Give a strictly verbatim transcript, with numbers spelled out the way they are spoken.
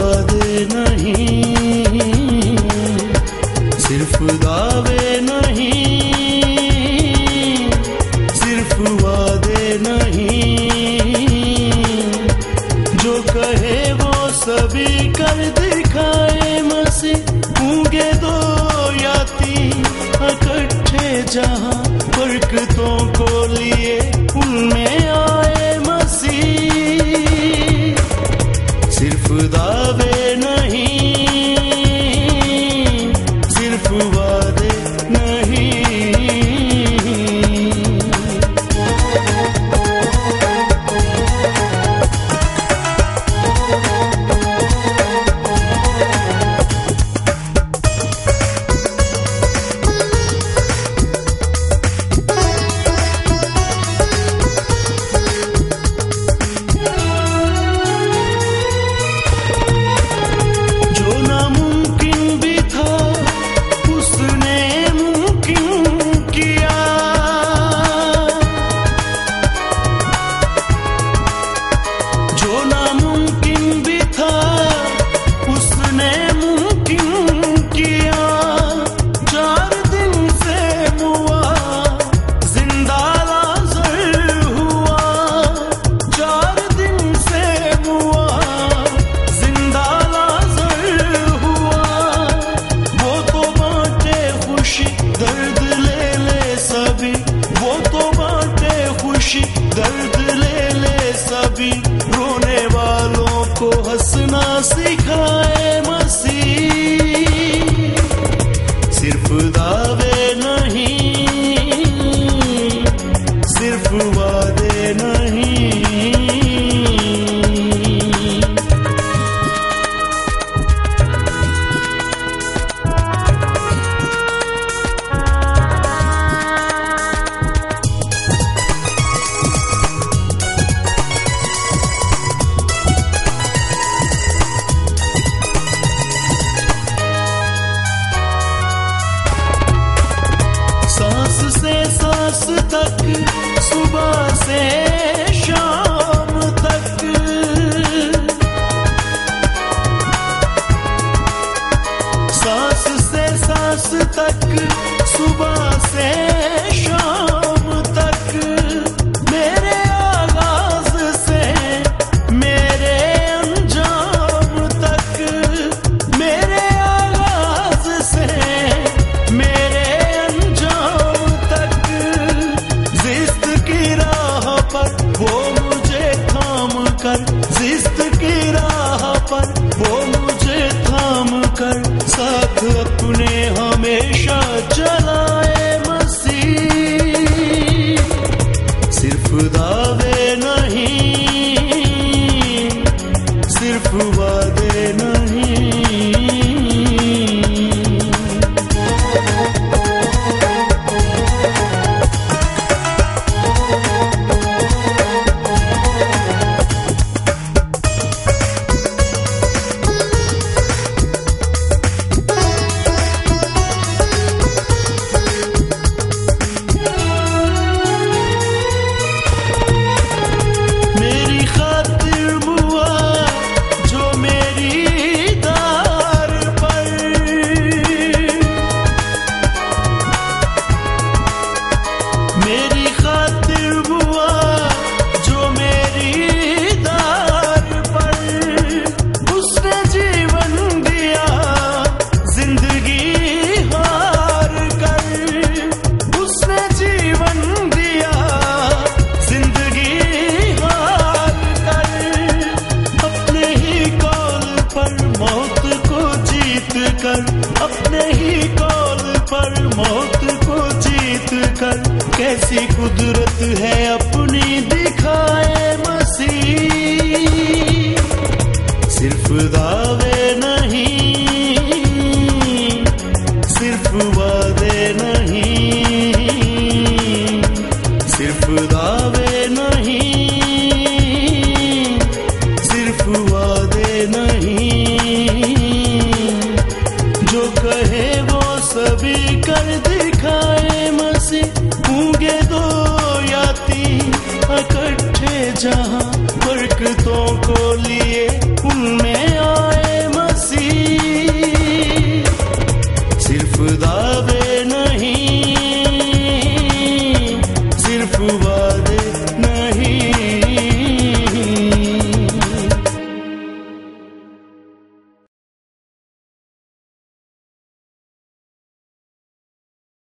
वादे नहीं, सिर्फ दावे नहीं, सिर्फ वादे नहीं, जो कहे वो सभी कर दिखाए मसीह। होंगे दो या तीन इकट्ठे जहां बरकतों को लिए उनमें आए मसीह। सिर्फ दावे नहीं, सिर्फ वादे नहीं। दर्द ले ले सभी, रोने वालों को हंसना सिखाए मसीह। सिर्फ दावे नहीं, सिर्फ वादे नहीं। से सांस तक, सुबह से शाम तक, सांस से सांस तक, सुबह से शाम तक, मेरे आगाज से मेरे अंजाम तक, मेरे आगाज से मेरे वो मुझे थाम कर, जिस्त की राह पर वो मुझे थाम कर, साथ अपने हमेशा चलाए मसीह। सिर्फ दावे नहीं, सिर्फ वादे नहीं। कर अपने ही कॉल पर मौत को जीत कर, कैसी कुदरत है अपनी दिखाए मसीह। सिर्फ दावे नहीं, सिर्फ वादे नहीं, सिर्फ दावे नहीं, सिर्फ वादे नहीं, जो कहे वो सभी कर दिखाए मसीह। होंगे दो या तीन इकट्ठे जहां बरकतों को लिए